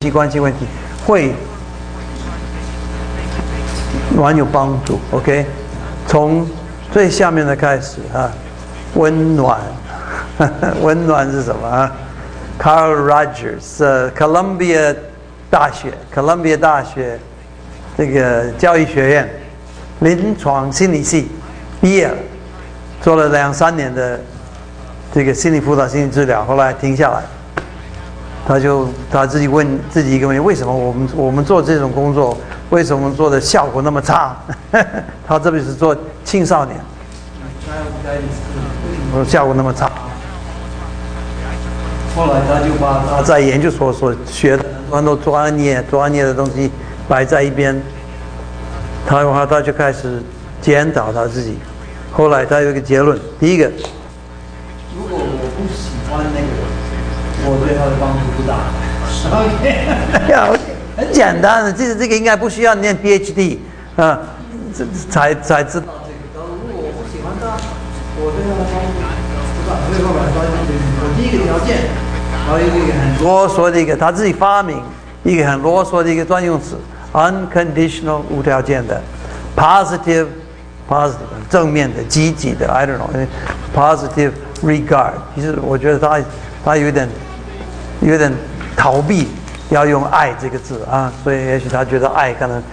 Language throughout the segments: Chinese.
关系问题，会蛮有帮助。OK， 从最下面的开始啊，温暖，温暖是什么啊 ？Carl Rogers， Columbia 大学这个教育学院临床心理系毕业了，做了2-3年的这个心理辅导、心理治疗，后来停下来。他自己问自己一个问题：为什么我们做这种工作，为什么做的效果那么差？他这边是做青少年，效果那么差。后来他就把他在研究所所学的很多专业的东西摆在一边，他就开始检讨他自己。后来他有一个结论：第一个，如果我不喜欢那个人，我对他的帮助不大。OK， 很简单的，这个应该不需要念 PhD 啊，才知道这个。如果我不喜欢他，我对他的帮助不大。所以后来他有第一个条件，然后有一个很啰嗦的一个，他自己发明一个很啰嗦的一个专用词 ，unconditional 无条件的 ，positive 正面的、积极的 ，I don't know positive regard。其实我觉得他有点逃避要用爱这个字啊，所以也许他觉得爱可能。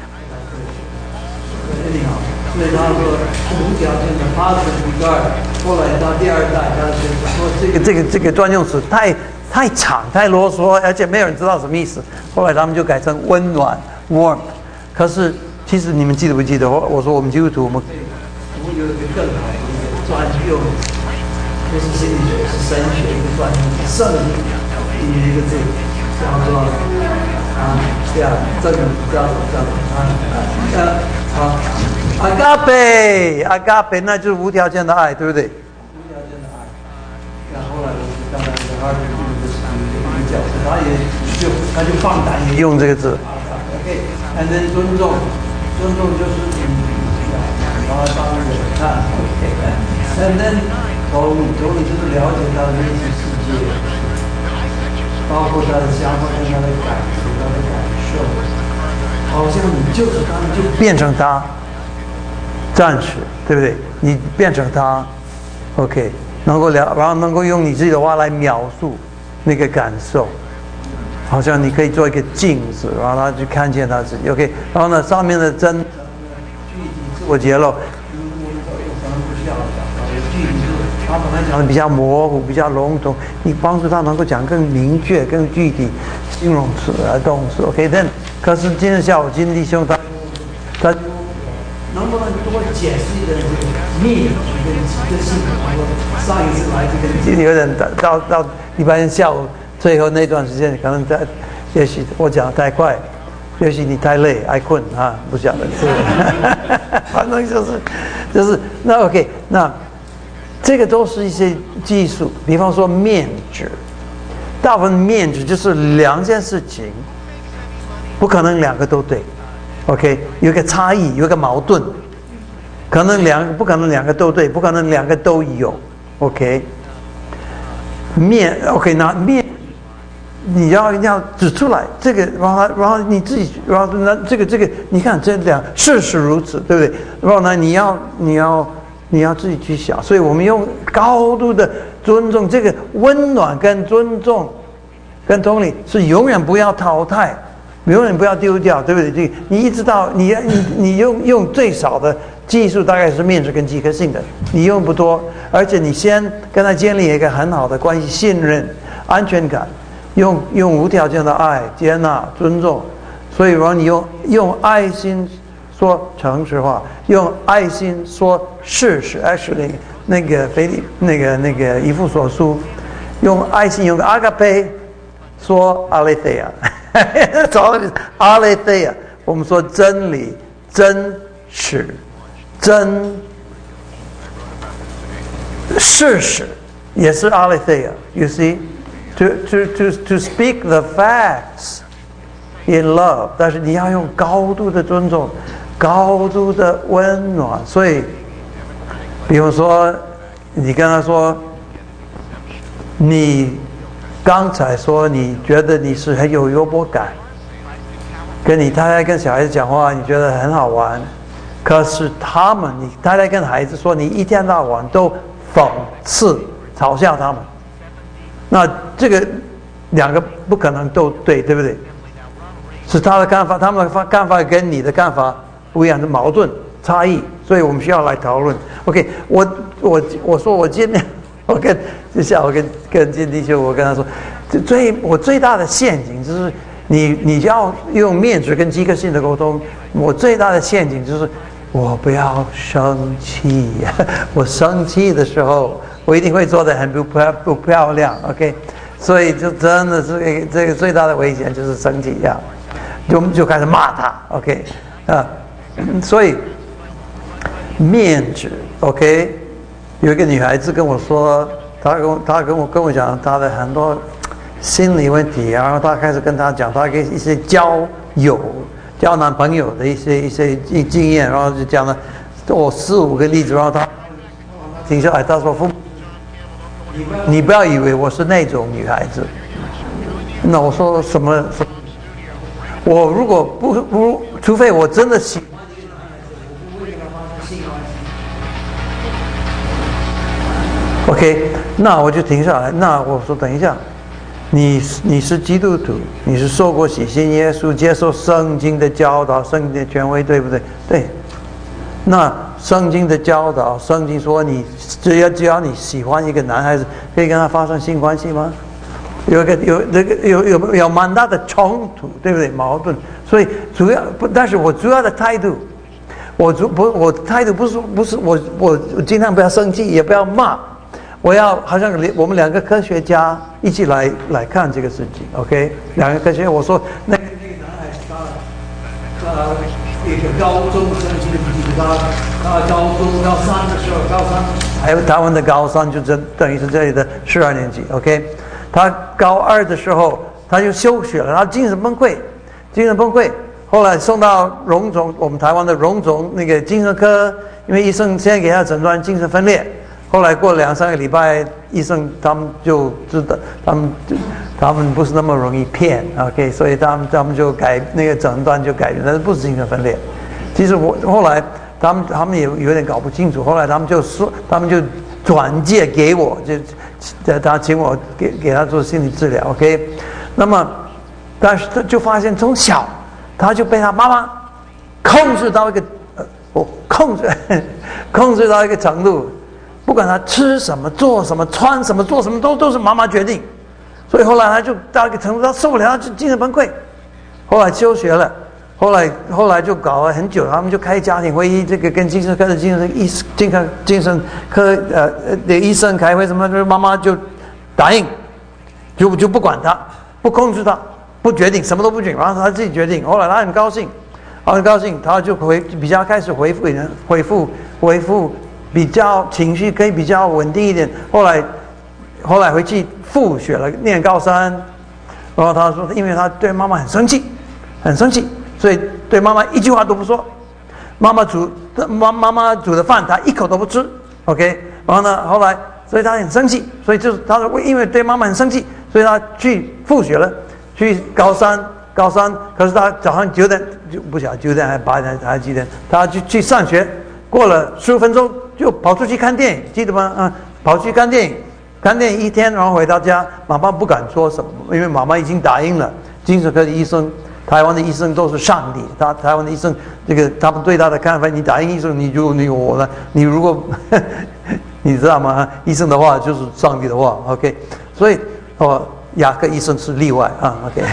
所以他说无条件的 positive regard。后来到第2代，他说这个专用词太长太啰嗦，而且没有人知道什么意思。后来他们就改成温暖 warm。可是其实你们记得不记得？我说我们基督徒我们有一个更好的一个专用，不是心理学，是神学一个专用，圣经一个字叫做这个叫agape，那就是无条件的爱，对不对？无条件的爱。那后来刚才是哈利路的一个教授，他就放胆也用这个字。OK，and then 尊重就是把他当人看。OK，and then 同理就是了解他的内心世界，包括他的想法跟他的感受，好像你就是他，你就变成他。暂时，对不对？你变成他 ，OK， 然后能够用你自己的话来描述那个感受，好像你可以做一个镜子，然后他去看见他自己 ，OK。然后呢，上面的真具体自我揭露，他本来讲的比较模糊、比较笼统，你帮助他能够讲更明确、更具体形容词啊、动词 ，OK。但可是今天下午金弟兄他。能不能多解释一点这个命跟几个性格？上一次来这个今天有点到礼拜天下午最后那段时间，可能也许我讲得太快，也许你太累爱困啊，不晓得。反正就是那 OK， 那这个都是一些技术，比方说面质，大部分面质就是2件事情，不可能2个都对。OK， 有一个差异，有一个矛盾，不可能2个都对，不可能2个都有。OK， OK， 那面你要指出来这个，然后你自己，然后呢这个，你看这事实如此，对不对？然后呢，你要自己去想，所以我们用高度的尊重，这个温暖跟尊重跟同理是永远不要淘汰。永远不要丢掉，对不对？你一直到你用最少的技术，大概是面质跟几颗性的，你用不多，而且你先跟他建立一个很好的关系，信任、安全感，用无条件的爱、接纳、尊重。所以，然后你用爱心说诚实话，用爱心说事实。Actually， 那个以弗所书，用爱心用个阿嘎培说阿雷菲亚。找阿雷菲亚，我们说真理、真实、真事实，也是阿雷菲亚。You see, to speak the facts in love， 但是你要用高度的尊重、高度的温暖。所以，比如说，你跟他说，你刚才说你觉得你是很有幽默感， 跟你太太跟小孩子讲话，你觉得很好玩，可是你太太跟孩子说，你一天到晚都讽刺、嘲笑他们，那这个两个不可能都对，对不对？是他的看法，他们的看法跟你的看法不一样的矛盾差异，所以我们需要来讨论。OK， 我说我见面，我跟金弟兄，我跟他说，我最大的陷阱就是你要用面子跟饥渴性的沟通。我最大的陷阱就是我不要生气，我生气的时候，我一定会做得很不漂亮。OK， 所以就真的是这个最大的危险就是生气呀。就开始骂他 ，OK， 所以面子 ，OK， 有一个女孩子跟我说，她跟我讲她的很多心理问题，然后她开始跟她讲她跟一些交男朋友的一些经验，然后就讲了4-5个例子，然后她停下来，她说：“父母，你不要以为我是那种女孩子。”那我说什么？我如果除非我真的喜欢一个男孩子，我不会跟他发生性关系。OK， 那我就停下来。那我说等一下，你是基督徒，你是受过洗，信耶稣，接受圣经的教导，圣经的权威，对不对？对。那圣经的教导，圣经说只要你喜欢一个男孩子，可以跟他发生性关系吗？有蛮大的冲突，对不对？矛盾，所以但是我主要的态度，我态度不是我尽量不要生气，也不要骂，我要好像我们两个科学家一起来看这个事情 ，OK？ 两个科学家，我说那个男孩他一个高中生，他高三的时候，还有台湾的高三就等于是这里的12年级 ，OK？他高2的时候，他就休学了，他精神崩溃。后来送到荣总，我们台湾的荣总那个精神科，因为医生先给他诊断精神分裂。后来过2-3个礼拜，医生他们就知道，他们不是那么容易骗 ，OK， 所以他们就那个诊断就改变，但是不是精神分裂。其实后来他们也有点搞不清楚，后来他们就转介给我，他请我给他做心理治疗 ，OK。那么，但是他就发现从小他就被他妈妈控制到一个控制到一个程度，不管他吃什么、做什么、穿什么、做什么都是妈妈决定。所以后来他就到一个程度，他受不了，他就精神崩溃，后来休学了。后来就搞了很久，他们就开家庭会议，这个跟精神科的精神科的医生开会，什么妈妈就答应，就不管他，不控制他，不决定，什么都不决定，然后他自己决定。后来他很高兴，他就比较开始恢复，比较情绪可以比较稳定一点。后来回去复学了，念高3，然后他说，因为他对妈妈很生气。所以对妈妈一句话都不说，妈妈煮的饭他一口都不吃 ，OK。然后呢，后来所以他很生气，所以就是他说因为对妈妈很生气，所以他去复学了，去高三。可是他早上9点就不晓得9点还是8点还是几点，他去上学，过了15分钟就跑出去看电影，记得吗？跑去看电影一天，然后回到家，妈妈不敢说什么，因为妈妈已经答应了精神科的医生。台湾的医生都是上帝，台湾的医生，这个他们对他的看法，你答应医生，你如果你知道吗？医生的话就是上帝的话 ，OK。所以牙科医生是例外啊 ，OK。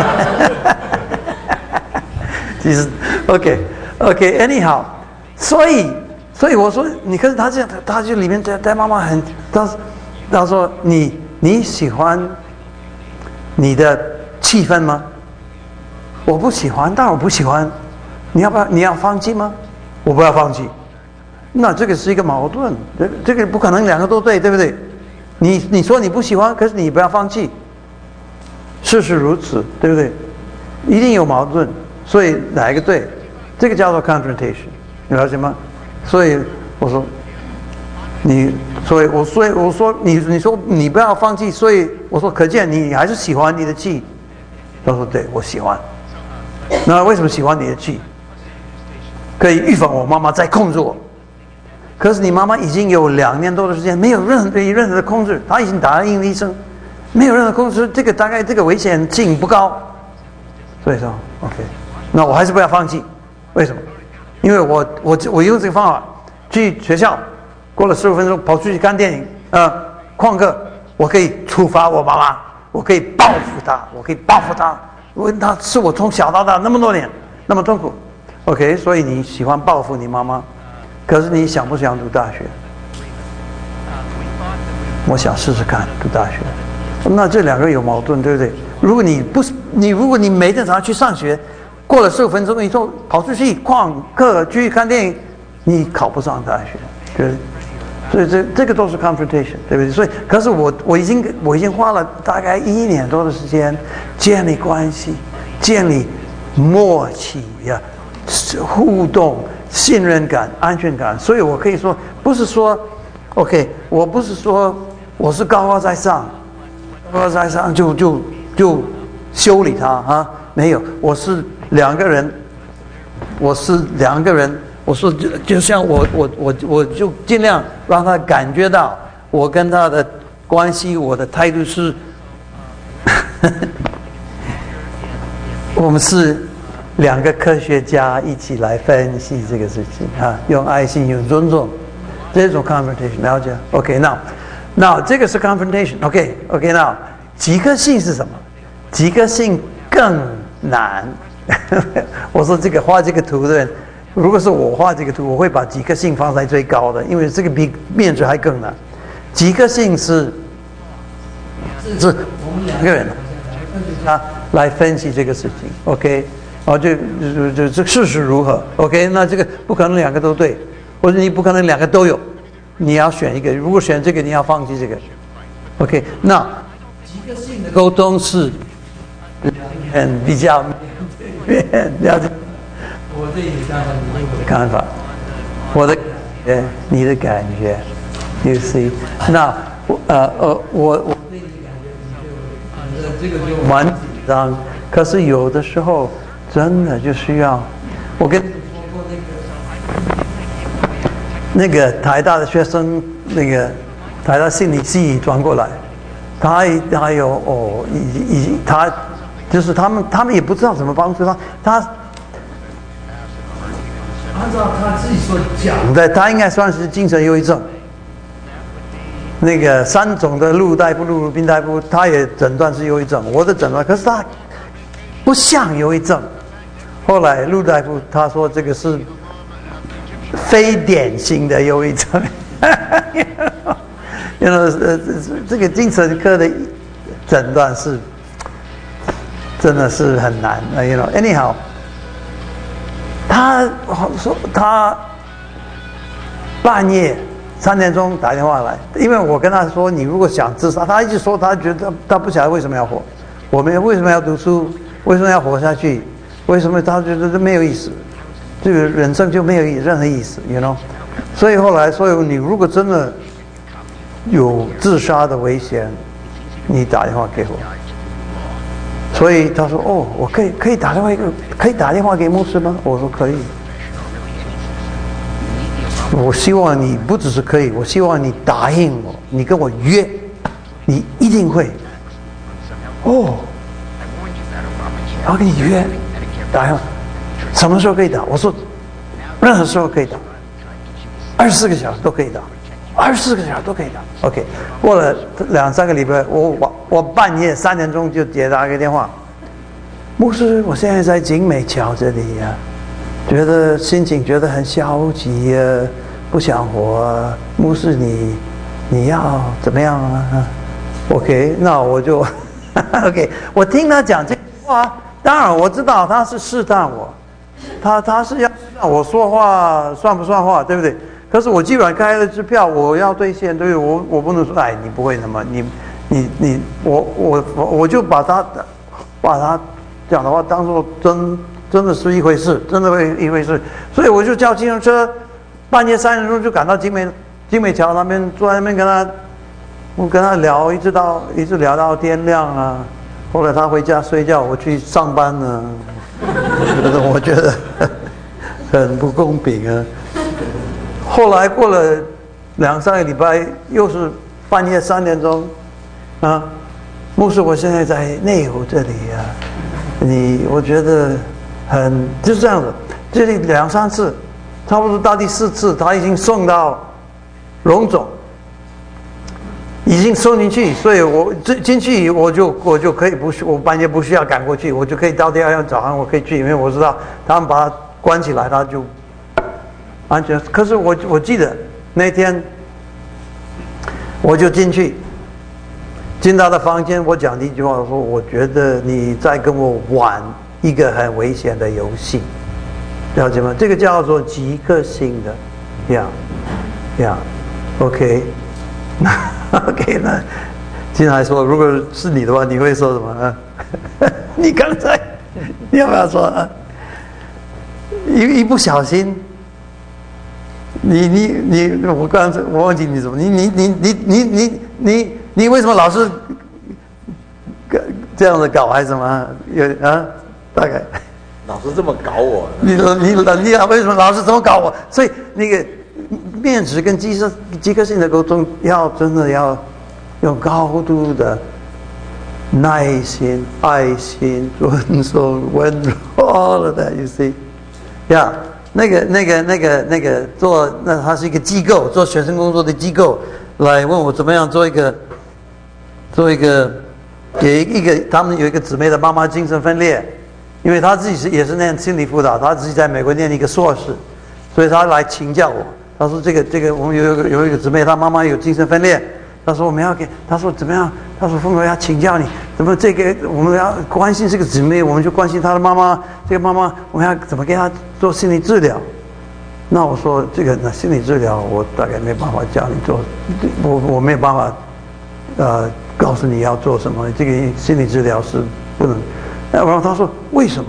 其实 OK，anyhow， 所以我说，你看他这样，他就里面带妈妈很，他说你喜欢你的气氛吗？我不喜欢，当然我不喜欢。你要放弃吗？我不要放弃。那这个是一个矛盾，这个不可能两个都对，对不对？你说你不喜欢，可是你不要放弃，事实如此，对不对？一定有矛盾，所以哪一个对？这个叫做 confrontation， 你了解吗？所以我说我说你说你不要放弃，所以我说可见你还是喜欢你的气。他说对，我喜欢。 那为什么喜欢你的气？可以预防我妈妈再控制我。可是你妈妈已经有2年多的时间没有对任何的控制，她已经打了应医生，没有任何控制，这个大概这个危险性不高。所以说 OK， 那我还是不要放弃。为什么？因为我用这个方法去学校，过了15分钟跑出去看电影旷课，我可以处罚我妈妈，我可以报复她，因为她是我从小到大那么多年那么痛苦。OK， 所以你喜欢报复你妈妈，可是你想不想读大学？我想试试看读大学。那这2个有矛盾，对不对？如果你每天早上去上学，过了15分钟以后跑出去旷课去看电影，你考不上大学，对不对？所以这个都是 confrontation， 对不对？所以，可是我已经花了大概1年多的时间建立关系，建立默契呀，互动、信任感、安全感。所以我可以说，不是说 OK， 我不是说我是高高在上就修理他啊，没有，我是两个人，我说就像我就尽量让他感觉到我跟他的关系，我的态度是我们是2个科学家一起来分析这个事情啊，用爱心用尊重，这种 confrontation 了解 OK now 这个是 confrontation OK now 几个性是什么？几个性更难我说画这个图的人，如果是我画这个图，我会把几个性放在最高的，因为这个比面值还更难。几个性是我们2个人来分析这个事情 OK， 这事实如何 OK， 那这个不可能2个都对，或者你不可能2个都有，你要选一个，如果选这个你要放弃这个 OK。 那几个性的沟通是比较了解我对你的看法，我的你的感觉 You see， 那我对你的感觉，这个就蛮紧张。可是有的时候真的就需要，我跟你说过那个台大的学生，那个台大心理系转过来，他有他就是他们也不知道怎么帮助他按照他自己所讲的，他应该算是精神忧郁症。那个3种的鹿代布、鹿病代布，他也诊断是忧郁症。我的诊断，可是他不像忧郁症。后来鹿代布他说这个是非典型的忧郁症。这个精神科的诊断是真的是很难。anyhow。他说他半夜3点钟打电话来，因为我跟他说你如果想自杀，他一直说他觉得他不晓得为什么要活，我们为什么要读书，为什么要活下去，为什么他觉得没有意思，这个人生就没有任何意思 所以后来说你如果真的有自杀的危险，你打电话给我。所以他说我可以打电话给牧师吗？我说可以。我希望你不只是可以，我希望你答应我，你跟我约，你一定会。我要跟你约，打电话，什么时候可以打？我说任何时候可以打，24个小时都可以打，24个小时都可以打。OK， 过了2-3个礼拜，我半夜3点钟就打一个电话，牧师，我现在在景美桥这里呀，觉得心情觉得很消极呀，不想活。牧师你要怎么样啊 ？OK， 那我就OK， 我听他讲这话，当然我知道他是试探我，他是要让我说话算不算话，对不对？可是我基本上开了支票，我要兑现，对不对？我不能说你不会那么我就把他讲的话当作真的是一回事，真的一回事。所以我就叫计程车，半夜3点钟就赶到景美桥那边，坐在那边我跟他聊，一直聊到天亮啊。后来他回家睡觉，我去上班呢。 我觉得很不公平啊。后来过了2-3个礼拜，又是半夜3点钟啊，牧师，我现在在内湖这里啊，我觉得就是这样子，这里2-3次，差不多到第4次，他已经送到荣总，已经送进去，所以我进去我就可以我半夜不需要赶过去，我就可以到第2天早上我可以去，因为我知道他们把它关起来，他就安全。可是我记得那天我就进到他的房间，我讲第一句话，我说我觉得你在跟我玩一个很危险的游戏，了解吗？这个叫做极客性的，OK。OK， 那金还说，如果是你的话，你会说什么啊？你刚才你要不要说啊？一不小心，我刚才我忘记你什么？你为什么老是这样子搞还是什么？大概老是这么搞我。 你为什么老是这么搞我？所以那个。面质跟即刻性的沟通，真的要有高度的耐心、爱心、遵守、温柔 ，all of that you see， 那个那它是一个机构，做学生工作的机构，来问我怎么样做一个，给他们有一个姊妹的妈妈精神分裂，因为他自己也是念心理辅导，他自己在美国念一个硕士，所以他来请教我。他说：“这个，我们有一个姊妹，她妈妈有精神分裂。他说我们要他说怎么样？他说父母要请教你，怎么我们要关心这个姊妹，我们就关心她的妈妈。这个妈妈，我们要怎么给她做心理治疗？那我说那心理治疗，我大概没办法教你做，我没有办法，告诉你要做什么。这个心理治疗是不能。然后他说为什么？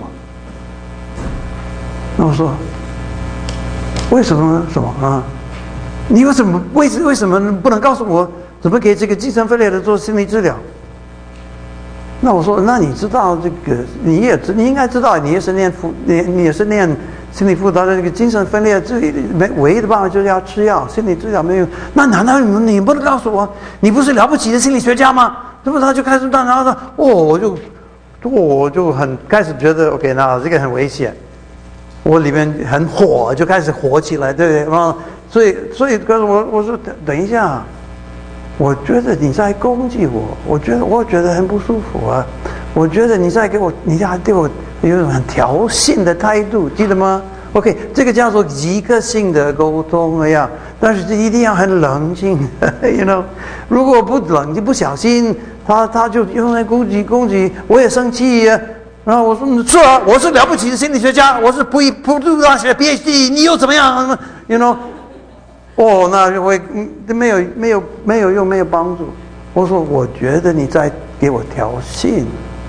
那我说。”为什么什么啊？你为什么不能告诉我怎么给这个精神分裂的做心理治疗？那我说，那你知道这个，你应该知道，你也是念心理辅导的这个精神分裂，唯一的办法就是要吃药，心理治疗没有。那难道你不能告诉我，你不是了不起的心理学家吗？那么他就开始然后说，我就很开始觉得 OK， 那这个很危险。我里面很火，就开始火起来，对不对？然后，所以，可是我说等一下，我觉得你在攻击我，我觉得很不舒服啊！我觉得你在你还对我有一种很挑衅的态度，记得吗 ？OK， 这个叫做即刻性的沟通但是一定要很冷静 ，you know， 如果不冷静，不小心，他就用来攻击，我也生气呀。然后我说是啊，我是了不起的心理学家，我是普渡大学 PhD， 你又怎么样 ？You know， 那就会没有用，没有帮助。我说我觉得你在给我挑衅。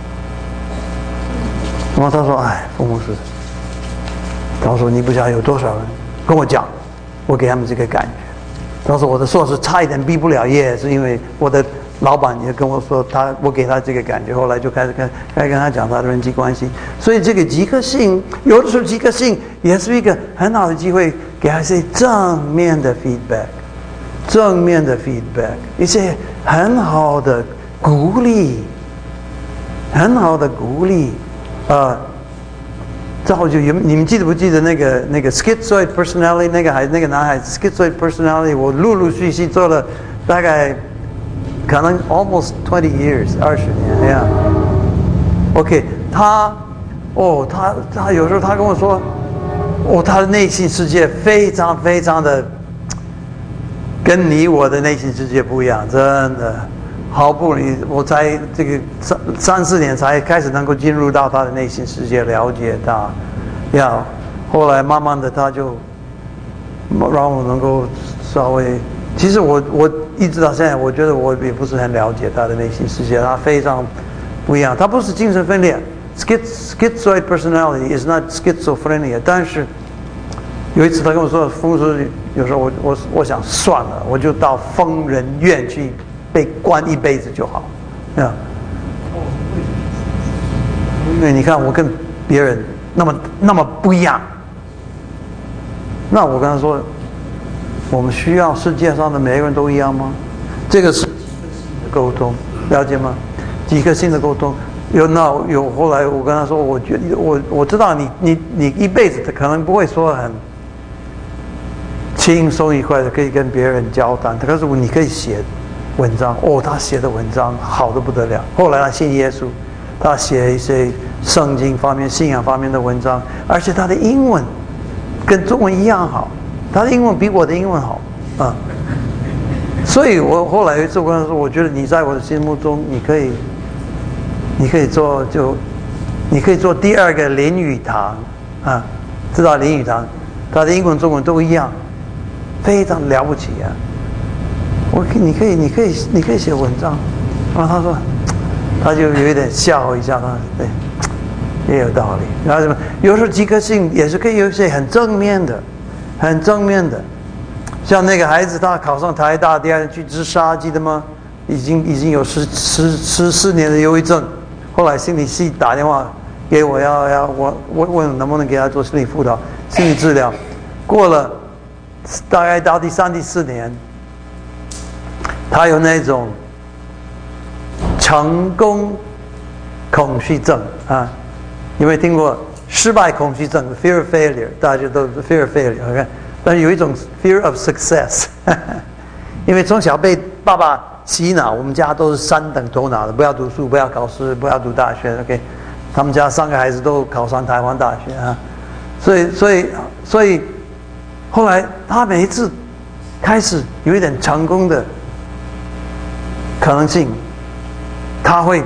然后他说：“冯牧师，他说你不晓得有多少人跟我讲，我给他们这个感觉。他说我的硕士差一点毕不了业，是因为我的。”老板也跟我说，我给他这个感觉，后来就开始跟他讲他的人际关系。所以这个即刻性，有的时候即刻性也是一个很好的机会，给他一些正面的 feedback， 一些很好的鼓励，造就你们记得不记得那个 schizoid personality 那个男孩子 schizoid personality， 我陆陆续续做了大概。可能 almost 20 years 20年OK， 他有时候他跟我说，他的内心世界非常非常的跟我的内心世界不一样，真的好不容易我才这个3-4年才开始能够进入到他的内心世界，了解他，后来慢慢的他就让我能够稍微。其实我一直到现在，我觉得我也不是很了解他的内心世界，他非常不一样。他不是精神分裂 ，schizoid personality is not schizophrenia。但是有一次他跟我说，风叔，有时候我想算了，我就到疯人院去被关一辈子就好，因为你看我跟别人那么不一样。那我跟他说，我们需要世界上的每个人都一样吗？这个是沟通，了解吗？几颗心的沟通。有后来我跟他说，我觉得我知道你一辈子可能不会说很轻松愉快的可以跟别人交谈，可是你可以写文章。他写的文章好得不得了。后来他信耶稣，他写一些圣经方面、信仰方面的文章，而且他的英文跟中文一样好，他的英文比我的英文好啊。所以我后来有一次我跟他说，我觉得你在我的心目中，你可以做第二个林语堂啊，知道林语堂，他的英文、中文都一样，非常了不起啊！你可以写文章。然后他说，他就有一点笑一下，他对，也有道理。然后什么，有时候即刻性也是可以有一些很正面的，像那个孩子他考上台大，第二天去自杀，记得吗？已经有14年的忧郁症。后来心理系打电话给我，我问能不能给他做心理辅导、心理治疗。过了大概到第3、第4年，他有那种成功恐惧症啊，有没有听过失败恐惧症 （fear of failure）？ 大家都 fear of failure， 但是有一种 fear of success， 因为从小被爸爸洗脑，我们家都是3等头脑的，不要读书，不要考试，不要读大学。OK， 他们家3个孩子都考上台湾大学啊，所以后来他每一次开始有一点成功的可能性，他会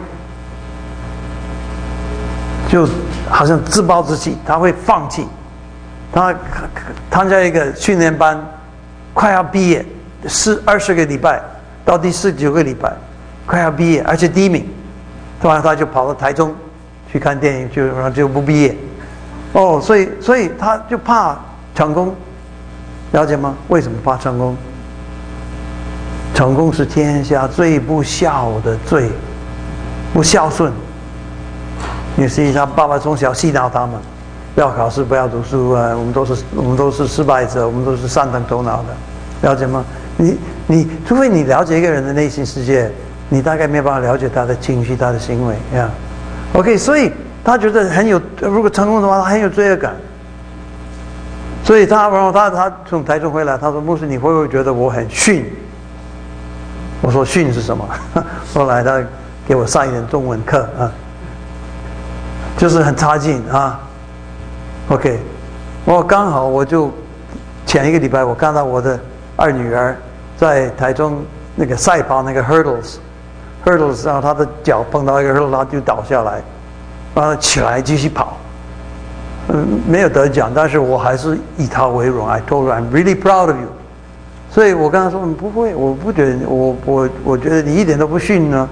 就好像自暴自弃，他会放弃。他参加一个训练班，快要毕业，20个礼拜。到第49个礼拜，快要毕业，而且第1名，突然他就跑到台中去看电影，然后就不毕业。所以他就怕成功，了解吗？为什么怕成功？成功是天下最不孝的罪，不孝顺。因为实际上爸爸从小洗脑他们，不要考试，不要读书啊，我们都是失败者，我们都是3等头脑的，了解吗？你除非你了解一个人的内心世界，你大概没有办法了解他的情绪、他的行为呀。OK， 所以他觉得如果成功的话，他很有罪恶感。所以然后他从台中回来，他说：“牧师，你会不会觉得我很逊？”我说：“逊是什么？”后来他给我上一点中文课啊，就是很差劲啊。OK， 刚好我就前1个礼拜，我看到我的2女儿在台中那个赛跑那个 hurdles， 然后她的脚碰到一个 hurdle， 她就倒下来，然后起来继续跑，没有得奖，但是我还是以她为荣。I told her I'm really proud of you。所以我跟她说，不会，我不觉得，我觉得你一点都不逊呢。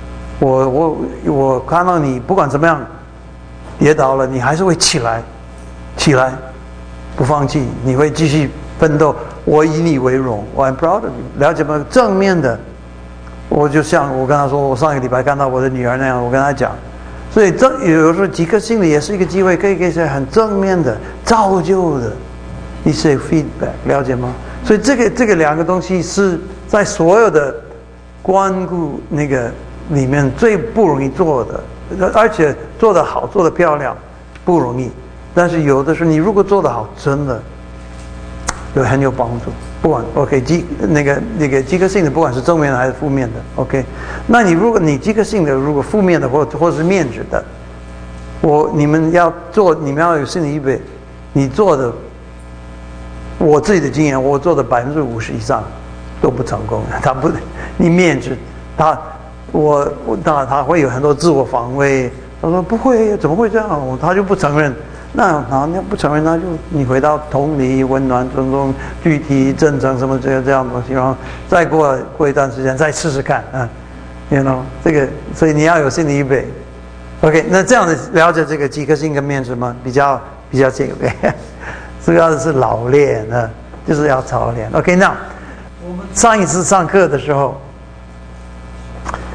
我看到你不管怎么样跌倒了，你还是会起来，不放弃，你会继续奋斗。我以你为荣，我 I'm proud of you， 了解吗？正面的，我就像我跟他说，我上一个礼拜看到我的女儿那样，我跟他讲，所以有时候即刻性的也是一个机会，可以给一些很正面的、造就的一些 feedback， 了解吗？所以这个2个东西是在所有的关顾那个里面最不容易做的，而且做得好、做得漂亮不容易，但是有的时候你如果做得好，真的很有帮助。不管 OK 那个即刻性的，不管是正面的还是负面的 OK， 那如果你即刻性的，如果负面的或是面子的，你们要有心理预备，你做的，我自己的经验，我做的50%以上都不成功。你面子，他会有很多自我防卫。他说不会，怎么会这样？他就不承认。那不承认，那就你回到同理、温暖、尊重、具体、真诚什么这样的东西，然后再过一段时间再试试看啊，you know 这个，所以你要有心理预备。OK， 那这样的了解这个即刻性跟面子吗？比较这个，主要是老练啊，就是要操练。OK， 那我们上一次上课的时候，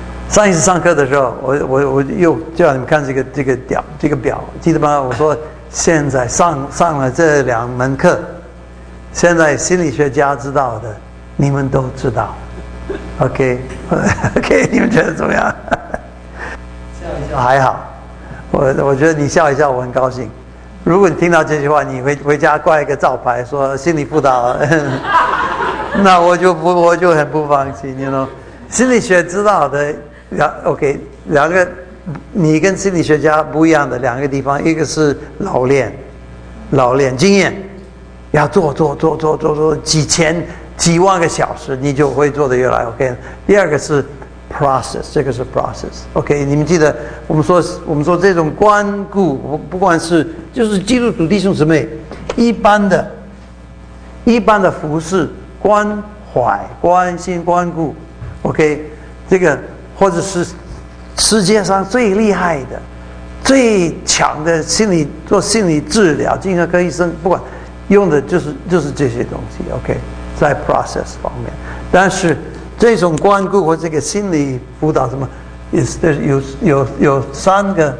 我又叫你们看这个表，记得吗？我说现在上了这2门课，现在心理学家知道的，你们都知道。OK， 你们觉得怎么样？笑一笑还好，我觉得你笑一笑，我很高兴。如果你听到这句话，你回家挂一个招牌说心理辅导，那我就很不放心，you know。心理学知道的，OK， 两个你跟心理学家不一样的2个地方，一个是老练经验，要做几千几万个小时，你就会做得越来 OK。第二个是 process， 这个是 process。OK， 你们记得我们说这种关顾，不管是就是基督徒弟兄姊妹，一般的服侍、关怀、关心、关顾 ，OK， 这个或者是世界上最厉害的、最强的做心理治疗、精神科医生，不管用的就是这些东西 ，OK， 在 process 方面。但是这种关顾或这个心理辅导什么，有3个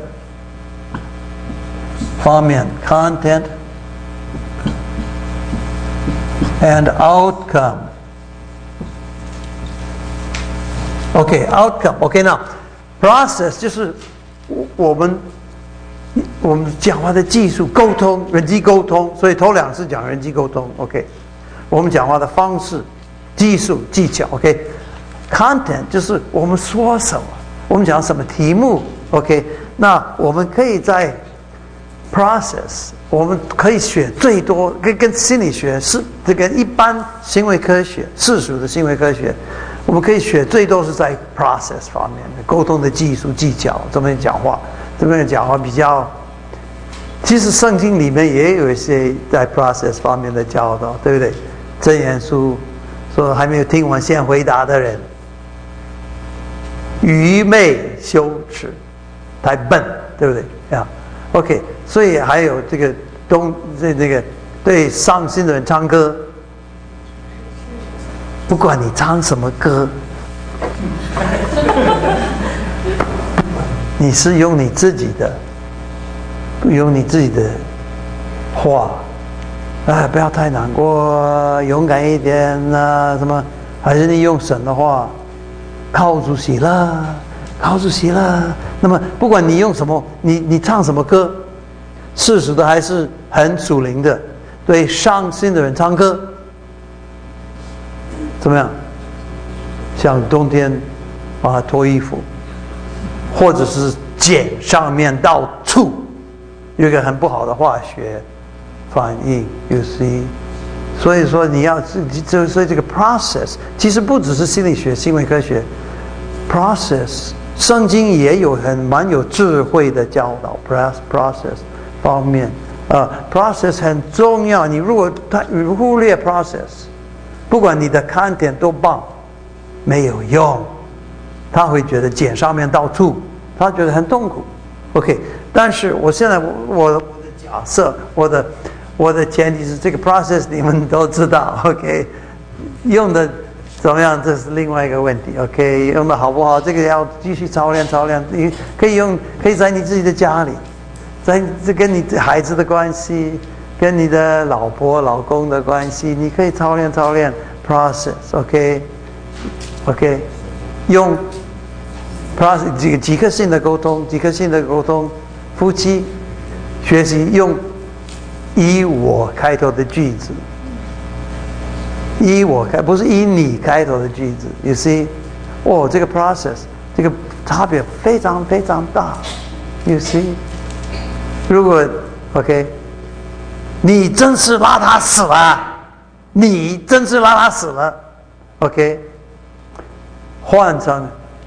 方面 ：content and outcome。OK，outcome。OK， 那 process 就是我们讲话的技术、沟通、人际沟通，所以头2次讲人际沟通。OK， 我们讲话的方式、技术、技巧。OK，content 就是我们说什么，我们讲什么题目。OK， 那我们可以在 process， 我们可以学最多跟心理学是这个一般行为科学、世俗的行为科学。我们可以学最多是在 process 方面的沟通的技术技巧，怎么讲话比较。其实圣经里面也有一些在 process 方面的教导，对不对？箴言书说还没有听完先回答的人，愚昧羞耻，太笨，对不对呀 ？OK， 所以还有这个对伤心的人唱歌。不管你唱什么歌，你是用你自己的话，不要太难过，勇敢一点啊，什么？还是你用神的话，靠主喜乐。那么不管你用什么，你唱什么歌，世俗的还是很属灵的，对伤心的人唱歌。怎么样？像冬天把它脱衣服，或者是碱上面到醋，有一个很不好的化学反应 ，you see。所以说你要所以这个 process 其实不只是心理学、行为科学 ，process 圣经也有蛮有智慧的教导 process 方面process 很重要。你如果忽略 process。不管你的看点多棒，没有用，他会觉得碱上面到处，他觉得很痛苦。OK， 但是我现在我的假设，我的前提是这个 process 你们都知道 ，OK， 用的怎么样这是另外一个问题 ，OK， 用的好不好这个要继续操练，你可以在你自己的家里，在跟你孩子的关系。跟你的老婆老公的关系，你可以操练 process，OK， 用 process 几颗性的沟通，夫妻学习用以我开头的句子，不是以你开头的句子 ，you see， 这个 process 这个差别非常非常大 ，you see， 如果 OK。你真是拉他死了 ，OK。换成，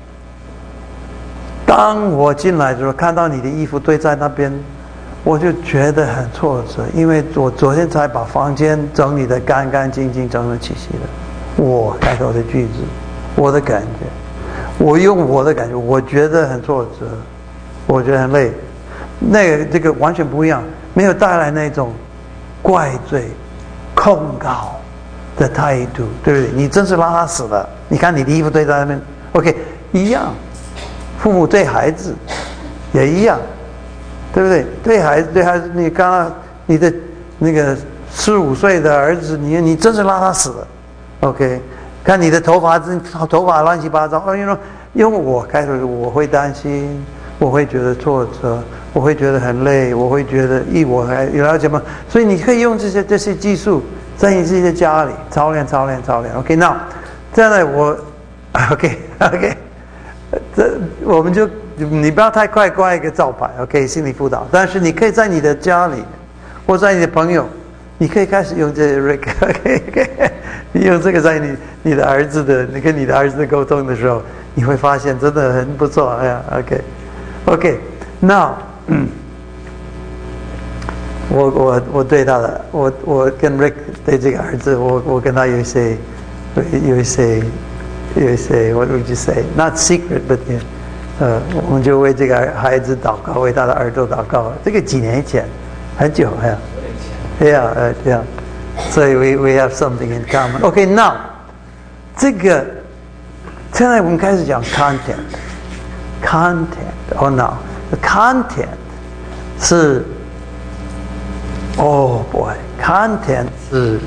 当我进来的时候，看到你的衣服堆在那边，我就觉得很挫折，因为我昨天才把房间整理得干干净净、整整齐齐的。我开头的句子，我的感觉，我用我的感觉，我觉得很挫折，我觉得很累。这个完全不一样，没有带来那种。怪罪、控告的态度，对不对？你真是拉他死了！你看你的衣服堆在那边 ，OK， 一样。父母对孩子也一样， 对不对？对孩子，你刚刚你的那个15岁的儿子，你真是让他死了 ，OK？ 看你的头发乱七八糟，因为我开始我会担心，我会觉得挫折，我会觉得很累，我会觉得我还了解吗？所以你可以用这些技术在你自己的家里操练。OK， 那这样呢，OK， 这我们就你不要太快挂一个招牌 ，OK， 心理辅导，但是你可以在你的家里或在你的朋友。你可以开始用这 Rick， 你用这个在你的儿子的，你跟你的儿子的沟通的时候，你会发现真的很不错呀。OK， Now， 我对他的，我跟 Rick 对这个儿子，我跟他有一些 What would you say? Not secret, but 我们就为这个孩子祷告，为他的耳朵祷告。这个几年前，很久呀。Yeah. So we have something in common. Okay, now 这个现在我们开始讲 content. Oh no, the content 是 Oh boy, content 是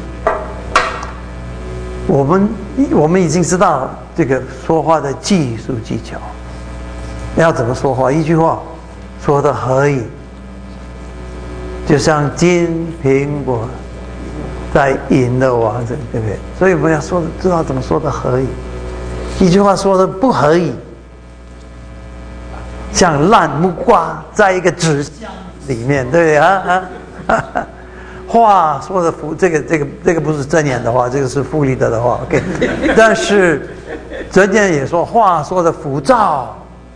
我们已经知道这个说话的技术技巧，要怎么说话，一句话说得合意。就像金苹果在银的王子，对不对？所以我们要知道怎么说的合意。一句话说的不合意，像烂木瓜在一个纸箱里面，对不对啊？话说的这个不是真言的话，这个是弗里德的话 ，OK。但是真言也说话说的浮躁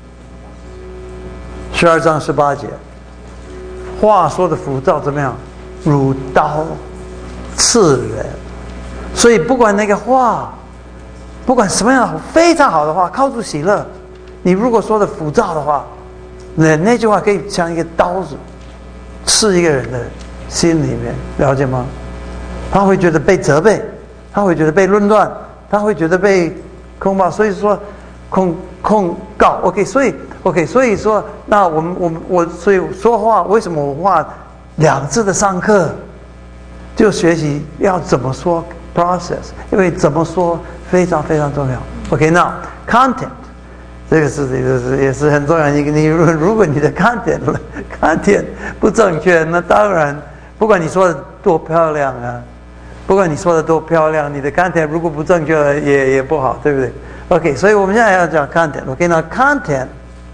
，12章18节。话说的浮躁怎么样？如刀刺人。所以不管那个话，不管什么样非常好的话，靠住喜乐。你如果说的浮躁的话，那句话可以像一个刀子刺一个人的心里面，了解吗？他会觉得被责备，他会觉得被论断，他会觉得被控告。所以说控告 OK， 所以说，那所以说话，为什么我花2次的上课就学习要怎么说 process， 因为怎么说非常非常重要。OK， 那 content 这个也是很重要。如果你的 content 不正确，那当然不管你说的多漂亮啊，你的 content 如果不正确也不好，对不对？OK， 所以我们现在要讲 content。OK， 那 content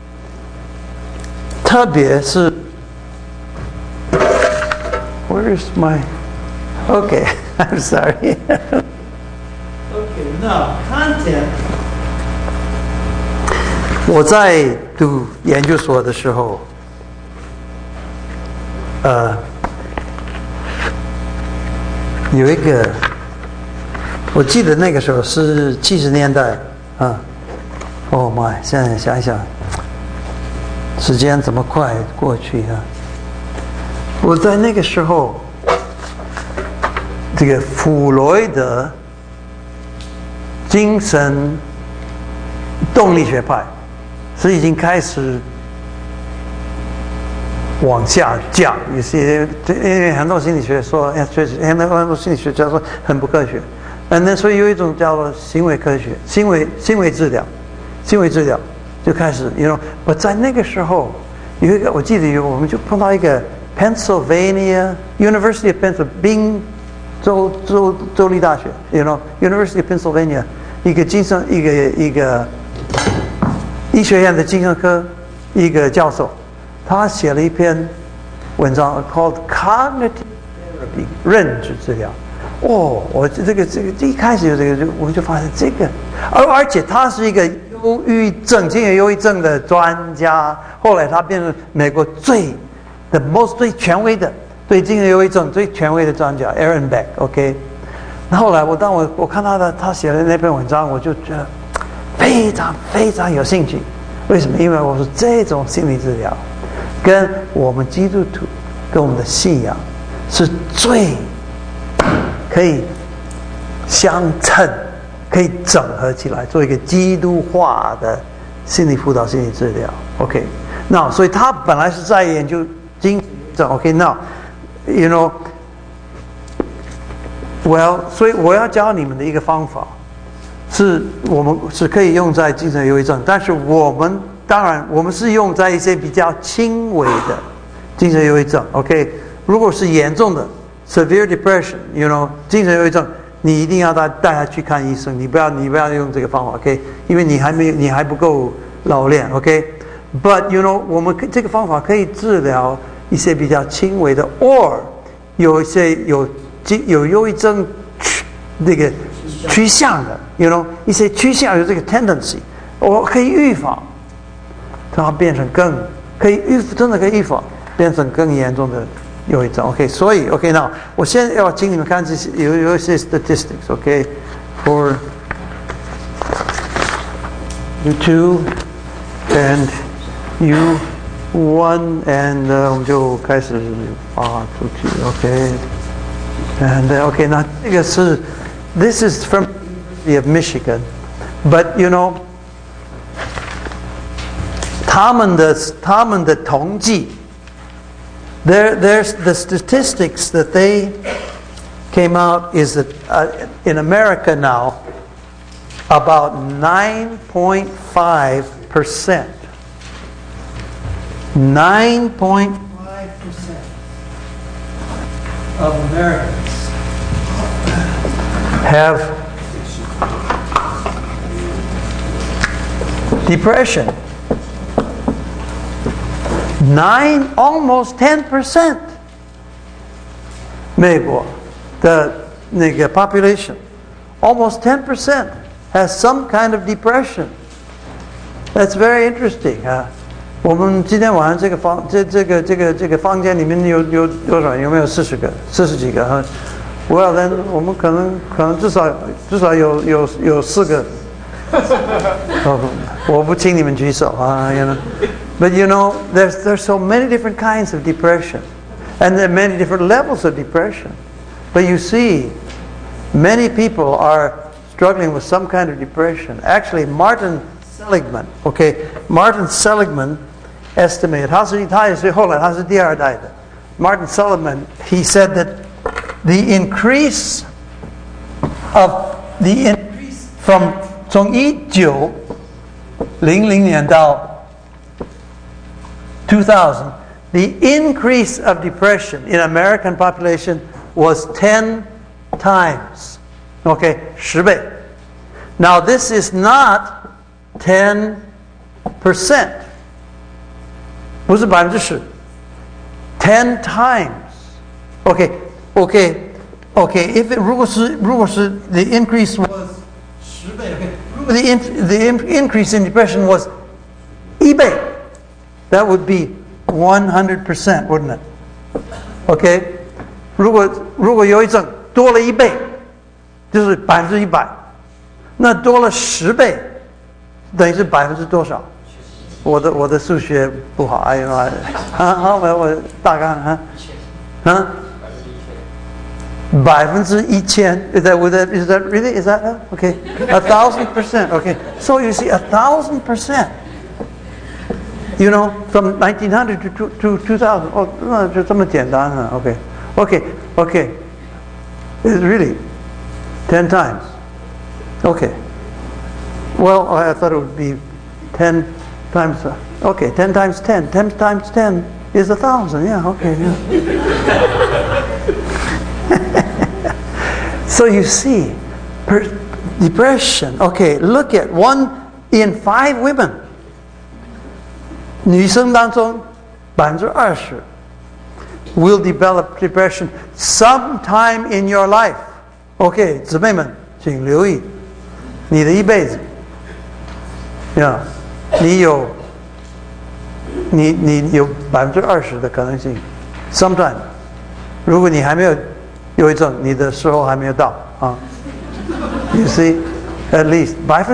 特别是 Where's my OK I'm sorry OK now content 我在读研究所的时候有一个我记得那个时候是70年代Oh my， 现在想一想，时间怎么快过去啊！我在那个时候，这个弗洛伊德精神动力学派是已经开始往下降，有些因为很多心理学说，确实很多心理学家说很不科学，那所以有一种叫做行为科学、行为治疗就开始，我在那个时候有一个，我记得我们就碰到一个 Pennsylvania University of Pennsylvania 州立大学University of Pennsylvania 一个医学院的精神科一个教授，他写了一篇文章 called Cognitive Therapy 认知治疗。我这个一开始我们就发现这个，而且他是一个精神忧郁症的专家，后来他变成美国最权威的对精神忧郁症最权威的专家 Aaron Beck OK。 那后来当我看他写的那篇文章，我就觉得非常非常有兴趣。为什么？因为我说这种心理治疗跟我们基督徒跟我们的信仰是最可以相称，可以整合起来做一个基督化的心理辅导、心理治疗。OK， 那所以他本来是在研究精神症 OK now you know well 所以我要教你们的一个方法是我们是可以用在精神忧郁症，但是当然我们是用在一些比较轻微的精神忧郁症 OK 如果是严重的 severe depression you know 精神忧郁症你一定要带他去看医生，你不要用这个方法 OK 因为你还不够老练 OK but you know 我们这个方法可以治疗一些比较轻微的 or 有一些有忧郁症那个趋向的 you know 一些趋向有这个 tendency 我可以预防它变成真的可以预防变成更严重的忧郁症 OK 所以 OK now 我现在要请你们看这些有一些 statistics OK for you two and you one and 我们就开始发出去 OK and OK 那这个是 this is from the University of Michigan but you know 他们的统计there's the statistics that they came out is that in America now about 9.5% 9.5% of Americans have depression. Almost 10%. 美国的那个 population, almost 10% has some kind of depression. That's very interesting. 我们今天晚上这个房间里面有多少？有没有40几个？Well then 我们可能至少有4个。我不请你们举手啊 you know. But you know, there's so many different kinds of depression, and there are many different levels of depression. But you see, many people are struggling with some kind of depression. Actually, Martin Seligman estimated, 他也是后来他是第二代的 Martin Seligman, he said that the increase from 从1900年到2000, the increase of depression in American population was 10 times. Okay, 10倍. Now this is not 10%. 不是10%. 10 times. Okay. If it 如果是 the increase was 10倍, okay. The increase in depression was 1倍. That would be 100%, wouldn't it? Okay? 如果忧郁症多了1倍，就是100%。那多了10倍，等于是多少？我的数学不好，哎呀，好，我大概1000. Is that really? Is that okay? 1,000%. Okay. So you see, 1,000%. You know, from 1900 to 2000. Oh, 那就这么简单啊 Okay. It's really 10 times. Okay. Well, I thought it would be 10 times. Okay, 10 times 10. 10 times 10 is 1,000. Yeah. Okay. Yeah. So you see, depression. Okay, look at 1 in 5 women. 女生当中20% will develop depression sometime in your life. Okay, 姊妹们，请留意，你的一辈子，你有20%的可能性 ，sometime。如果你还没有忧郁症，你的时候还没有到啊。You see, at least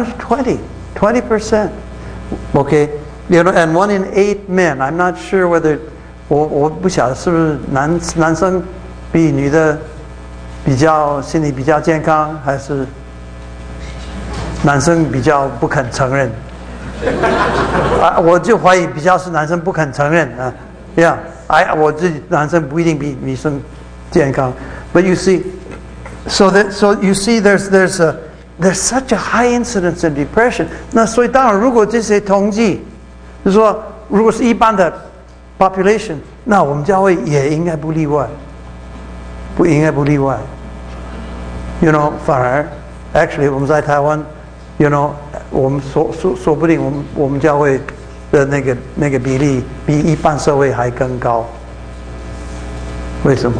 20%. Okay. You know, and 1 in 8 men. I'm not sure whether 我不晓得是不是男生比女的比较心理比较健康，还是男生比较不肯承认？我就怀疑比较是男生不肯承认啊。Yeah. 我自己男生不一定比女生健康 ，but you see, so you see there's such a high incidence in depression。那所以当然，如果这些统计，就是说，如果是一般的 population， 那我们教会也应该不例外，不应该不例外。You know， 反而 actually 我们在台湾 ，you know， 我们说不定我们教会的那个比例比一般社会还更高。为什么？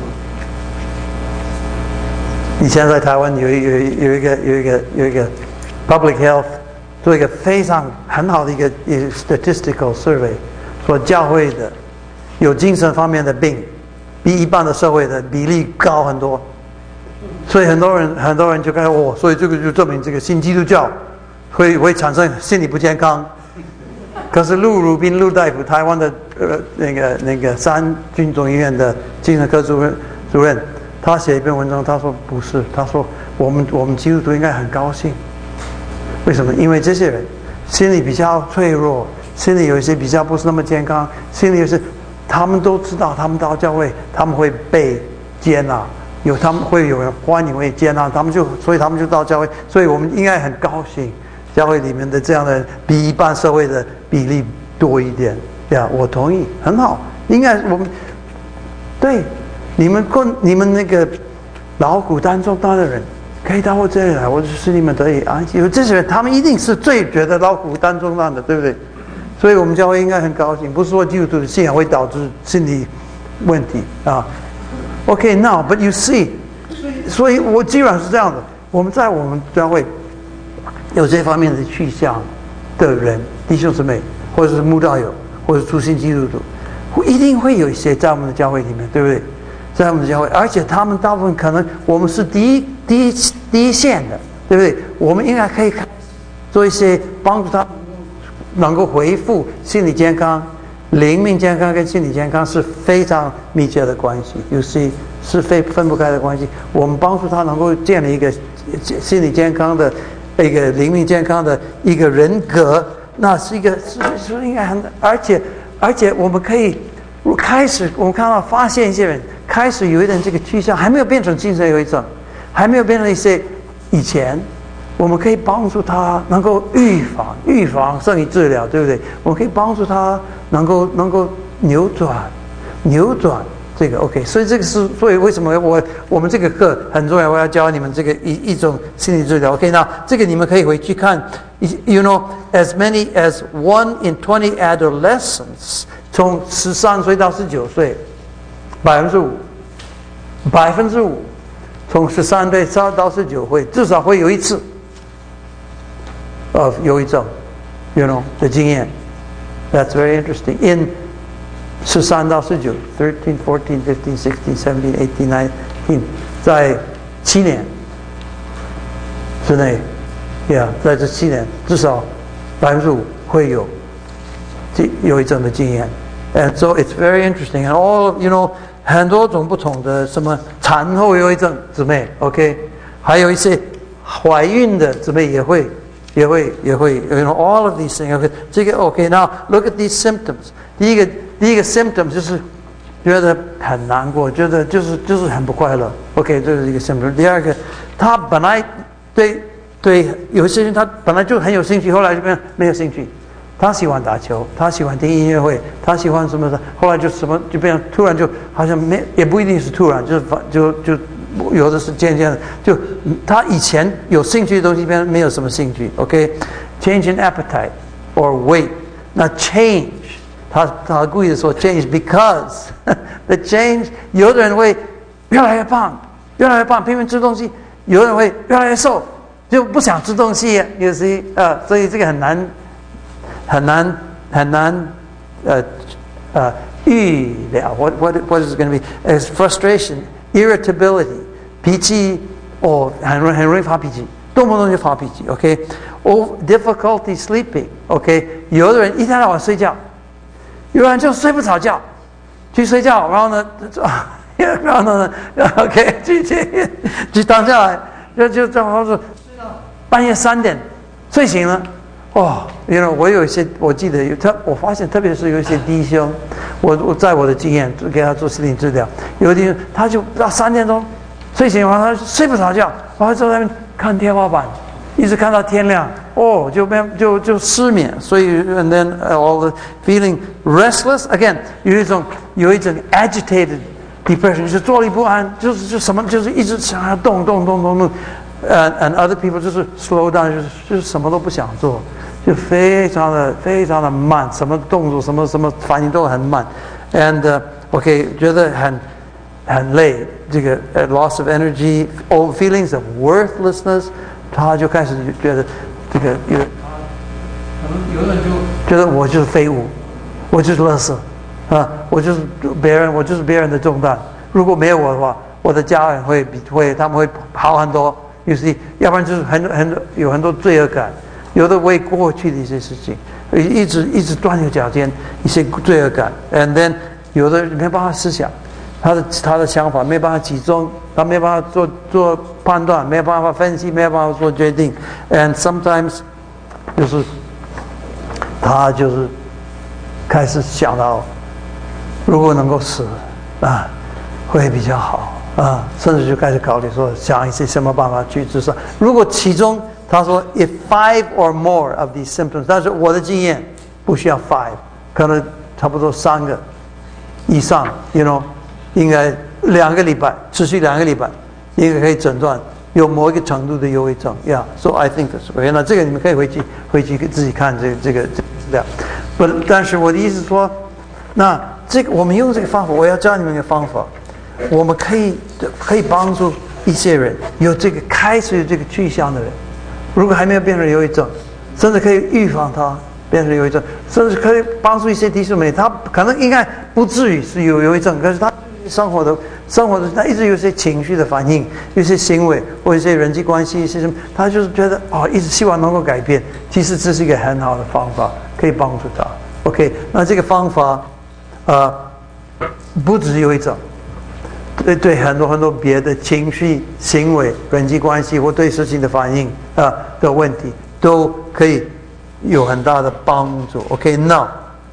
以前在台湾有一个 public health 做一个非常很好的一个 statistical survey， 说教会的有精神方面的病比一般的社会的比例高很多。所以很多人就看所以这个就证明这个新基督教会产生心理不健康。可是陆大夫，台湾的那个三军总医院的精神科主任，他写一篇文章，他说不是，他说我们基督徒应该很高兴。为什么？因为这些人心理比较脆弱，心里有一些比较不是那么健康，心里有些他们都知道，他们到教会他们会被接纳。他们会有人欢迎，会接纳他们，所以他们就到教会，所以我们应该很高兴，教会里面的这样的人比一般社会的比例多一点。我同意，很好，应该我们对你们那个劳苦担重担的人，可以到我这里来，我使你们得以安息。有这些人，他们一定是最觉得劳苦担重担的，对不对？所以我们教会应该很高兴，不是说基督徒的信仰会导致心理问题啊。Okay, now, but you see， 所以我基本上是这样的。我们教会有这方面的去向的人，弟兄姊妹，或者是慕道友，或者是初信基督徒，一定会有一些在我们的教会里面，对不对？在我们的教会，而且他们大部分可能我们是第一线的，对不对？我们应该可以做一些帮助他能够恢复心理健康。灵命健康跟心理健康是非常密切的关系，有些是分不开的关系。我们帮助他能够建立一个心理健康的、一个灵命健康的一个人格，那是一个是应该很，而且我们可以开始，我们发现一些人开始有一点这个趋向，还没有变成精神忧郁症，还没有变成一些以前。我们可以帮助他能够预防胜于治疗，对不对？我们可以帮助他能够扭转这个 OK。所以这个是，所以为什么我们这个课很重要？我要教你们这个一种心理治疗 OK。那这个你们可以回去看 ，You know, as many as 1 in 20 adolescents 从13岁到19岁，5%，从13岁到19岁至少会有一次。忧郁症 ，you know 的经验 ，That's very interesting. In 13到19 13, 14, 15, 16, 17, 18, 19，在7年之内 在这7年至少5%会有忧郁症的经验 ，and so it's very interesting. And all you know 很多种不同的什么产后忧郁症姊妹 ，OK， 还有一些怀孕的姊妹也会 you know all of these things. Okay, 这个 OK. Now look at these symptoms. 第一个 symptom 就是觉得很难过，觉得就是很不快乐。OK， 这是一个 symptom。第二个，他本来对有些人他本来就很有兴趣，后来就没有兴趣。他喜欢打球，他喜欢听音乐会，他喜欢什么的，后来就什么就变成突然就好像也不一定是突然，就有的是渐渐的，就他以前有兴趣的东西变没有什么兴趣。OK，change in appetite or weight。那 change， 他故意的说 change because the change， 有的人会越来越胖，拼命吃东西；有的人会越来越瘦，就不想吃东西。有些所以这个很难预料。What is it going to be? It's frustration。Irritability， 脾气很容易发脾气，动不动就发脾气。OK，difficulty sleeping。OK， 有的人一天到晚睡觉，有人就睡不着觉，去睡觉，然后呢，OK， 去躺下来，就然后是半夜3点睡醒了， 我有一些，我记得我发现，特别是有一些弟兄，我在我的经验给他做心理治疗，有一天他就到3点钟睡醒完，他睡不着觉，然后在那边看天花板，一直看到天亮，就失眠，所以 and then all the feeling restless again， 有一种 agitated depression， 就是坐立不安，就什么就是一直想要动。and other people 就是 slow down， 就是什么都不想做，就非常的慢，什么动作什么反应都很慢 ，and OK 觉得很累，这个loss of energy， all feelings of worthlessness， 他就开始觉得这个可能有人就觉得我就是废物，我就是垃圾啊，我就是别人的重担，如果没有我的话，我的家人他们会好很多。You see， 要不然就是有很多罪恶感，有的为过去的一些事情，一直钻牛角尖，一些罪恶感 ，and then 有的没办法思想，他的想法没办法集中，他没办法做判断，没办法分析，没办法做决定 ，and sometimes 就是他就是开始想到，如果能够死啊，会比较好。甚至就开始考虑说想一些什么办法去治伤。如果其中他说 if 5 or more of these symptoms， 但是我的经验不需要5，可能差不多3个以上 应该2个礼拜，持续2个礼拜，应该可以诊断有某一个程度的忧郁症。So I think that's okay。那这个你们可以回去自己看这个资料。但是我的意思是说，那这个我们用这个方法，我要教你们一个方法。我们可以帮助一些人有这个开始有这个趋向的人，如果还没有变成忧郁症，甚至可以预防他变成忧郁症，甚至可以帮助一些弟兄妹，他可能应该不至于是有忧郁症，可是他生活的他一直有些情绪的反应，有些行为或一些人际关系一些什么，他就是觉得一直希望能够改变。其实这是一个很好的方法，可以帮助他。OK， 那这个方法不止忧郁症。对很多别的情绪、行为、人际关系或对事情的反应的问题，都可以有很大的帮助。Okay, now,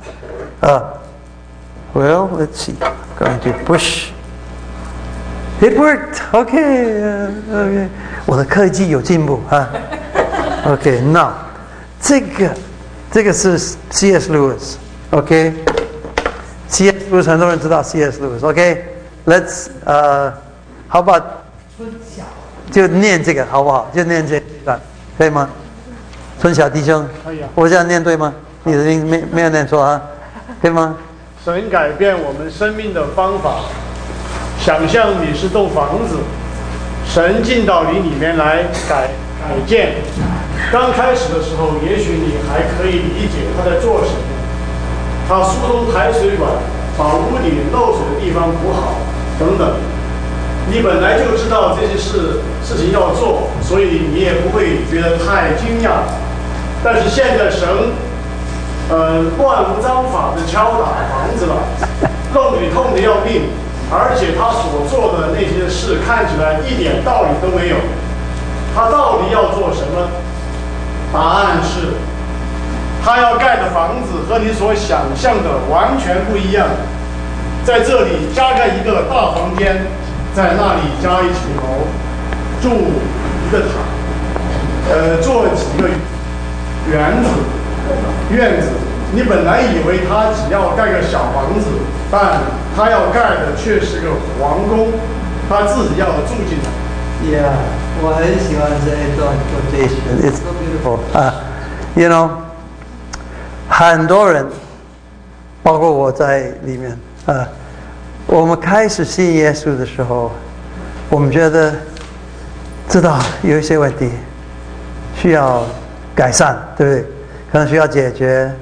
well, let's see. Going to push. It worked. Okay. 我的科技有进步啊。Okay, now, 这个是 C.S. Lewis. Okay, C.S. Lewis 很多人知道 C.S. Lewis. Okay.Let's how about 就念这个好不好？就念这个，可以吗？春晓弟兄，可以啊。我这样念对吗？你的没有念错啊，可以吗？ 神改变我们生命的方法，想象你是栋房子，神进到你里面来改建。刚开始的时候，也许你还可以理解他在做什么，他疏通排水管，把屋顶漏水的地方补好。等等，你本来就知道这些事情要做，所以你也不会觉得太惊讶。但是现在神，乱无章法的敲打房子了，弄得你痛得要命，而且他所做的那些事看起来一点道理都没有。他到底要做什么？答案是，他要盖的房子和你所想象的完全不一样。在这里加盖一个大房间，在那里加一层楼，筑一个塔，做几个院子。你本来以为他只要盖个小房子，但他要盖的却是个皇宫，他自己要住进来。 Yeah， 我很喜欢这一段 quotation. It's so beautiful. 很多人，包括我在里面。我们开始信耶稣的时候，我们觉得知道有一些问题需要改善，对不对？可能需要解决，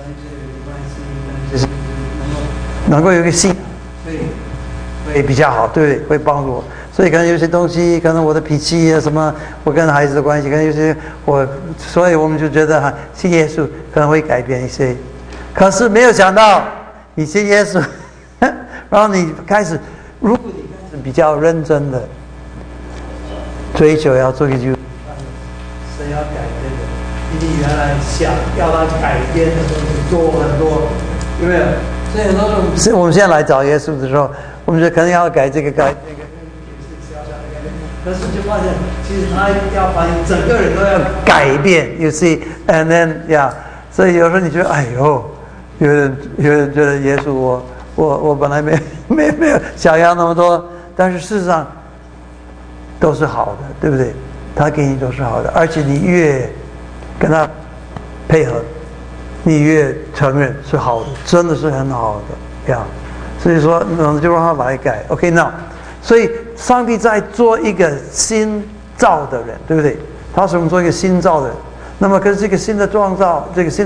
就是能够有一个信，会比较好，对不对？会帮助我。所以可能有些东西，可能我的脾气啊什么，我跟孩子的关系，可能有些所以我们就觉得信耶稣可能会改变一些。可是没有想到，你信耶稣。然后你开始，如果你开始比较认真的追求要做一句，神要改变的， 比你原来想要他改变的东西多很多，有没有？所以很多时候，我们现在来找耶稣的时候，我们就可能要改这个改那个，小小的改变，可是就发现，其实他要把你整个人都要改变。You see, and then yeah， 所以有时候你觉得，哎呦，有人觉得耶稣我本来没有想要那么多，但是事实上都是好的，对不对？他给你都是好的，而且你越跟他配合，你越承认是好的，真的是很好的呀。所以说，就让他来改。OK， 那所以上帝在做一个新造的人，对不对？他是我们做一个新造的人。那么，可是这个新的创造，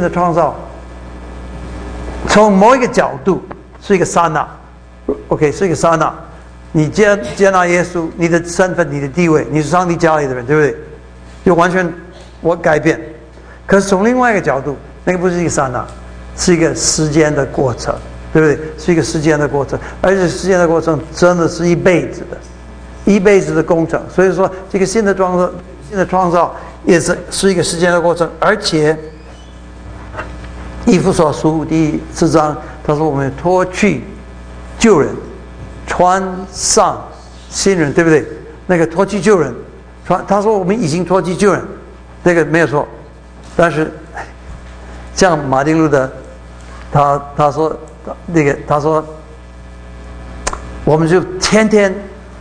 从某一个角度是一个刹那 ，OK， 是一个刹那。你接纳耶稣，你的身份、你的地位，你是上帝家里的人，对不对？就完全我改变。可是从另外一个角度，那个不是一个刹那，是一个时间的过程，对不对？是一个时间的过程，而且时间的过程真的是一辈子的工程。所以说，这个新的创造也是一个时间的过程，而且以弗所书第4章，他说我们脱去旧人，穿上新人，对不对？那个脱去旧人，他说我们已经脱去旧人，这个没有错。但是像马丁路德，他说他说我们就天天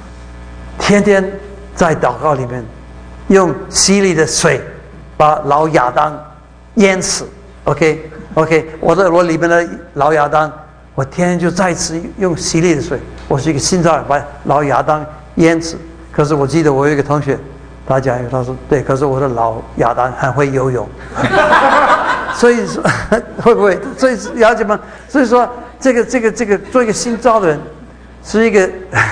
在祷告里面用洗礼的水把老亚当淹死。OK， 我里面的老亚当，我天天就再次用洗礼的水，我是一个新造人，把老亚当淹死。可是我记得我有一个同学，他说对，可是我的老亚当很会游泳，所以说会不会？所以了解吗？所以说这个做一个新造的人，是一个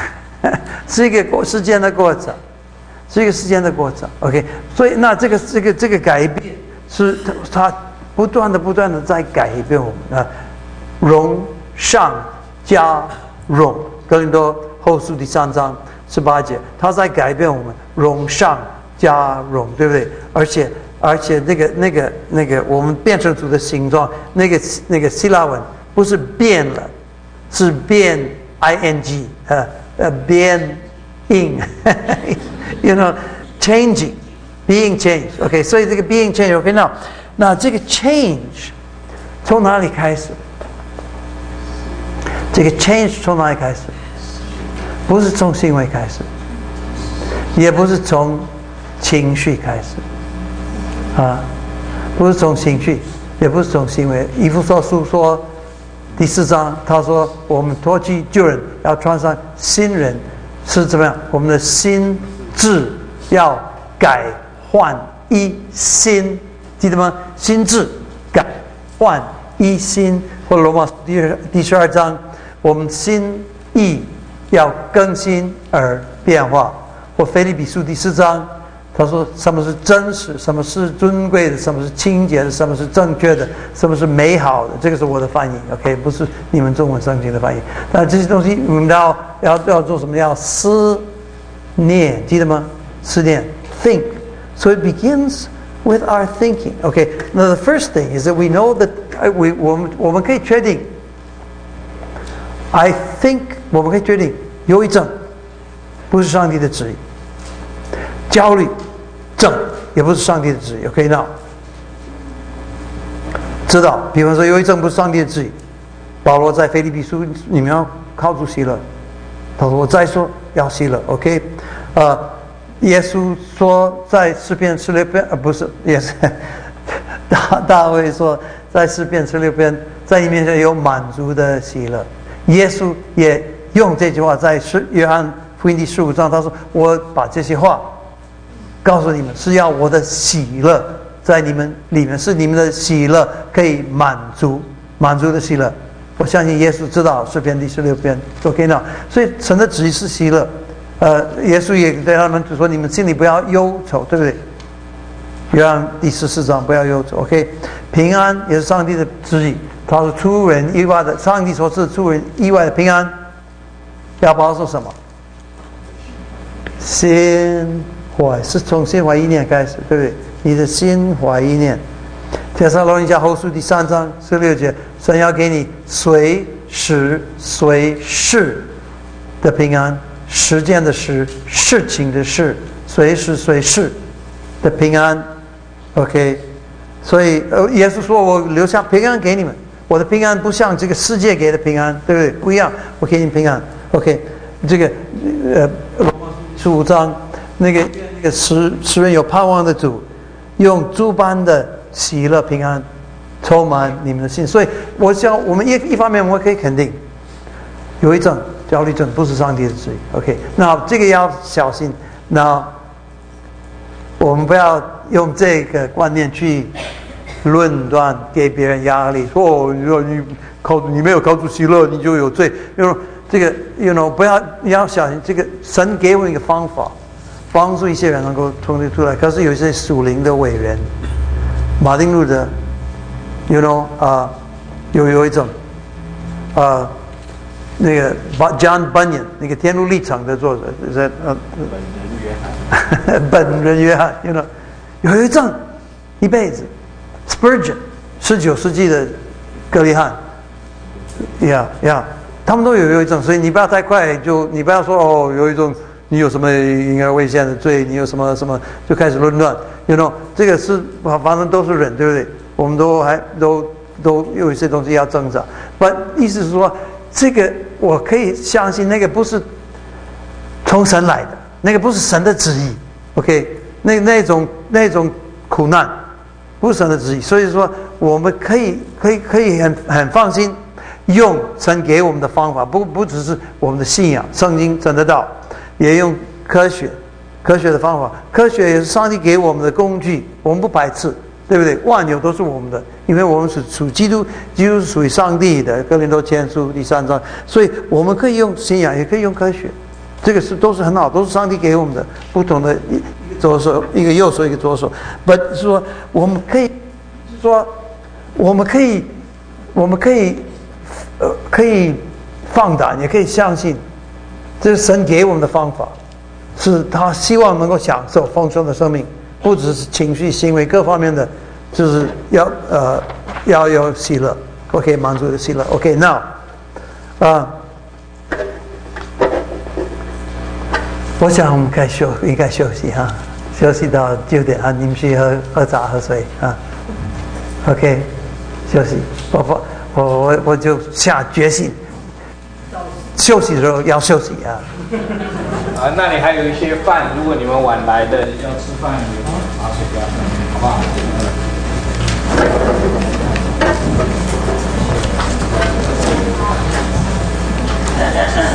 时间的过程，是一个时间的过程。OK， 所以那这个改变是他不断的在改变我们啊，荣上加荣。哥林多后书第3章18节，他在改变我们，荣上加荣，对不对？而且那个我们变成主的形状，那个希腊文不是变了，是变 ing， 变 in you know changing being changed。 OK， 所以这个 being changed OK， 那这个 change 从哪里开始？这个 change 从哪里开始？不是从行为开始，也不是从情绪开始啊，不是从情绪，也不是从行为。以弗所书说第4章，他说我们脱去旧人，要穿上新人，是怎么样？我们的心智要改换一新，记得吗？心智改换一新。或罗马书第12章，我们心意要更新而变化。或腓立比书第4章，他说什么是真实，什么是尊贵的，什么是清洁的，什么是正确的，什么是美好的。这个是我的翻译 OK， 不是你们中文圣经的翻译。那这些东西我们要做什么？要思念，记得吗？思念 think。 So it begins with our thinking. Okay, now the first thing is that we know that 我们可以确定 I think 我们可以确定忧郁症不是上帝的旨意，焦虑症也不是上帝的旨意。 OK， now 知道，比方说忧郁症不是上帝的旨意，保罗在腓立比书里面要靠主喜乐，他说我再说要喜乐。 OK， 耶稣说在诗篇16篇不是，也是大卫说在诗篇16篇，在你面前有满足的喜乐。耶稣也用这句话在约翰福音第15章，他说我把这些话告诉你们，是要我的喜乐在你们里面，是你们的喜乐可以满足的喜乐。我相信耶稣知道诗篇第16篇 OK， 那所以神的旨意是喜乐。耶稣也对他们说：“你们心里不要忧愁，对不对？”约翰第14章不要忧愁。OK， 平安也是上帝的旨意，他是出人意外的，上帝所赐出人意外的平安。要保守什么？心怀是从心怀意念开始，对不对？ 你的心怀意念。帖撒罗尼迦后书第3章16节，神要给你随时随事的平安，时间的时，事情的事，随时随事的平安。OK， 所以耶稣说：“我留下平安给你们，我的平安不像这个世界给的平安，对不对？不一样，我给你平安。” OK， 这个15章那个使人有盼望的主，用诸般的喜乐平安充满你们的心。所以我想，我们一方面我们可以肯定，忧郁症、焦虑症不是上帝的旨意。OK， 那这个要小心。那我们不要用这个观念去论断，给别人压力，说你没有靠主喜乐，你就有罪。这个不要，你要小心。这个神给我一个方法，帮助一些人能够从这出来。可是有一些属灵的伟人，马丁路德有一种那个 John Bunyan 那个天路历程的作者，本人约翰有一阵一辈子 Spurgeon 19世纪的格里汉他们都有忧郁症。所以你不要太快你不要说忧郁症你有什么婴儿危险的罪，你有什么就开始论断。这个是反正都是人，对不对？我们都有一些东西要挣扎。意思是说，这个我可以相信，那个不是从神来的，那个不是神的旨意。OK， 那种苦难不是神的旨意。所以说，我们可以很放心用神给我们的方法，不只是我们的信仰，圣经真的道，也用科学的方法。科学也是上帝给我们的工具，我们不排斥，对不对？万有都是我们的，因为我们是属基督，基督是属于上帝的。哥林多前书第3章，所以我们可以用信仰，也可以用科学，这个都是很好，都是上帝给我们的不同的一个左手，一个右手，一个左手。不是说我们可以放胆，也可以相信，这是神给我们的方法，是他希望能够享受丰盛的生命，不只是情绪、行为各方面的，就是要有喜乐。OK， 满足的喜乐。OK，now，我想我们应该休息哈，休息到9点啊，你们去喝茶喝水啊。OK， 休息。我就下决心，休息的时候要休息啊。 那里还有一些饭，如果你们晚来的要吃饭，你们拿水给他们，好不好？